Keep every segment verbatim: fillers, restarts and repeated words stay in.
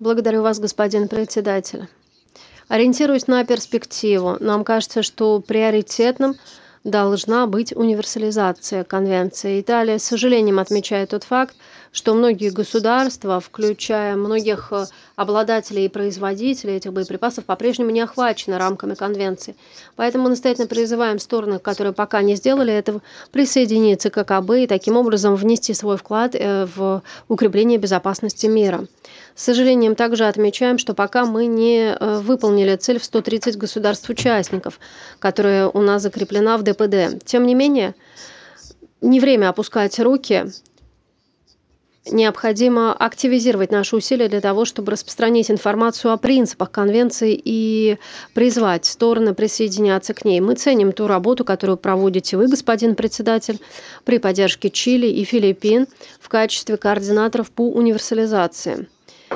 Благодарю вас, господин председатель. Ориентируясь на перспективу, нам кажется, что приоритетным должна быть универсализация конвенции. Италия с сожалением отмечает тот факт, что многие государства, включая многих э, обладателей и производителей этих боеприпасов, по-прежнему не охвачены рамками конвенции. Поэтому мы настоятельно призываем стороны, которые пока не сделали этого, присоединиться к АКБ и таким образом внести свой вклад э, в укрепление безопасности мира. С сожалением также отмечаем, что пока мы не э, выполнили цель в сто тридцать государств-участников, которая у нас закреплена в Д П Д. Тем не менее, не время опускать руки. Необходимо активизировать наши усилия для того, чтобы распространить информацию о принципах конвенции и призвать стороны присоединяться к ней. Мы ценим ту работу, которую проводите вы, господин председатель, при поддержке Чили и Филиппин в качестве координаторов по универсализации.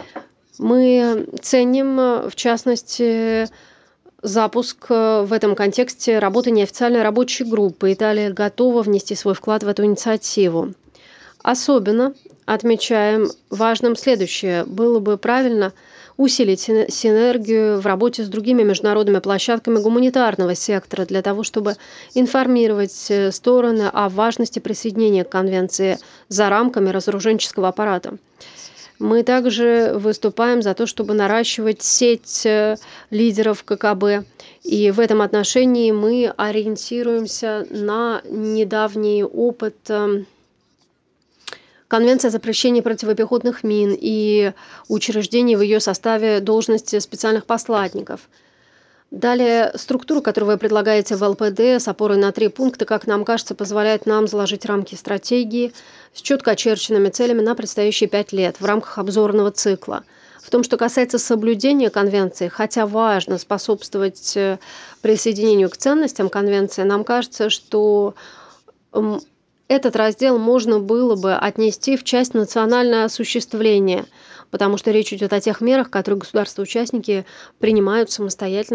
Мы ценим, э, в частности, запуск э, в этом контексте работы неофициальной рабочей группы. Италия готова внести свой вклад в эту инициативу. Особенно отмечаем важным следующее. Было бы правильно усилить син- синергию в работе с другими международными площадками гуманитарного сектора для того, чтобы информировать э, стороны о важности присоединения к конвенции за рамками разоруженческого аппарата. Мы также выступаем за то, чтобы наращивать сеть э, лидеров К К Б. И в этом отношении мы ориентируемся на недавний опыт э, Конвенции о запрещении противопехотных мин и учреждении в ее составе должности специальных посланников. Далее, структура, которую вы предлагаете в Л П Д с опорой на три пункта, как нам кажется, позволяет нам заложить рамки стратегии с четко очерченными целями на предстоящие пять лет в рамках обзорного цикла. В том, что касается соблюдения конвенции, хотя важно способствовать э, присоединению к ценностям конвенции, нам кажется, что м, этот раздел можно было бы отнести в часть национальное осуществление, потому что речь идет о тех мерах, которые государства-участники принимают самостоятельно.